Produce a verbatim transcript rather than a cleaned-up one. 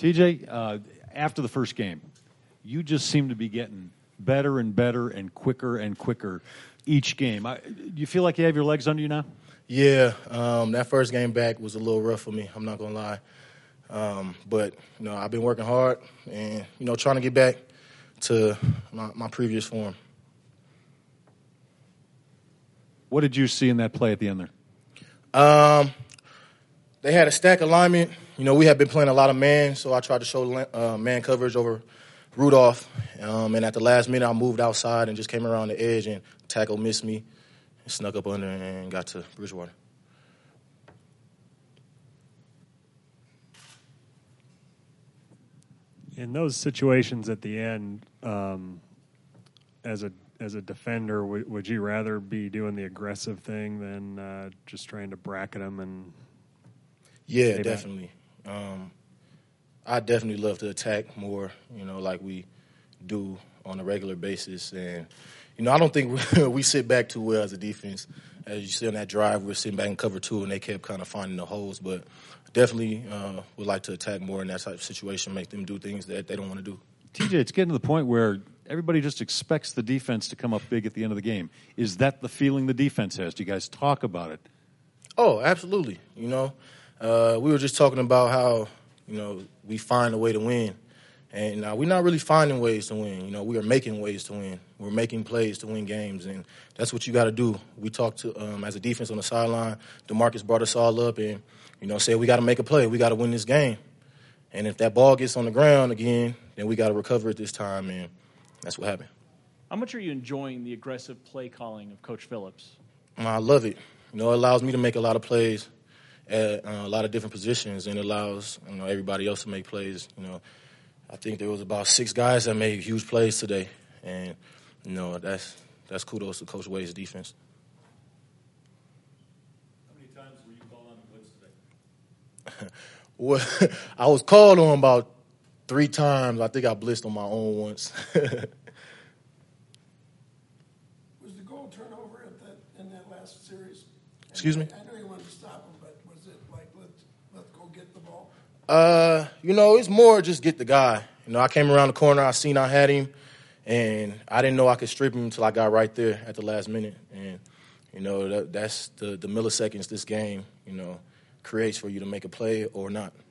T J, uh, after the first game, you just seem to be getting better and better and quicker and quicker each game. I, do you feel like you have your legs under you now? Yeah, um, that first game back was a little rough for me. I'm not gonna lie, um, but you know I've been working hard and you know trying to get back to my, my previous form. What did you see in that play at the end there? Um, they had a stack alignment. You know we had been playing a lot of man, so I tried to show uh, man coverage over Rudolph, um, and at the last minute I moved outside and just came around the edge and tackle missed me. Snuck up under and got to Bridgewater. In those situations at the end, um, as a as a defender, w- would you rather be doing the aggressive thing than uh, just trying to bracket them and? Yeah, definitely. Um, I definitely love to attack more. You know, like we do on a regular basis, and you know, I don't think we, we sit back too well as a defense. As you see on that drive, we we're sitting back in cover two, and they kept kind of finding the holes. But definitely uh, would like to attack more in that type of situation, make them do things that they don't want to do. T J, it's getting to the point where everybody just expects the defense to come up big at the end of the game. Is that the feeling the defense has? Do you guys talk about it? Oh, absolutely. You know, uh, we were just talking about how, you know, we find a way to win. And uh, we're not really finding ways to win. You know, we are making ways to win. We're making plays to win games, and that's what you got to do. We talked to um, as a defense on the sideline. DeMarcus brought us all up, and you know, said we got to make a play. We got to win this game. And if that ball gets on the ground again, then we got to recover it this time, and that's what happened. How much are you enjoying the aggressive play calling of Coach Phillips? I love it. You know, it allows me to make a lot of plays at uh, a lot of different positions, and it allows you know everybody else to make plays. You know. I think there was about six guys that made huge plays today, and you know that's that's kudos to Coach Wade's defense. How many times were you called on to blitz today? Well, I was called on about three times. I think I blitzed on my own once. Was the goal turnover at that in that last series? Excuse me? I know you wanted to stop him, but was it like let's let's go get the ball? Uh, you know, it's more just get the guy. You know, I came around the corner, I seen I had him, and I didn't know I could strip him until I got right there at the last minute. And, you know, that, that's the, the milliseconds this game, you know, creates for you to make a play or not.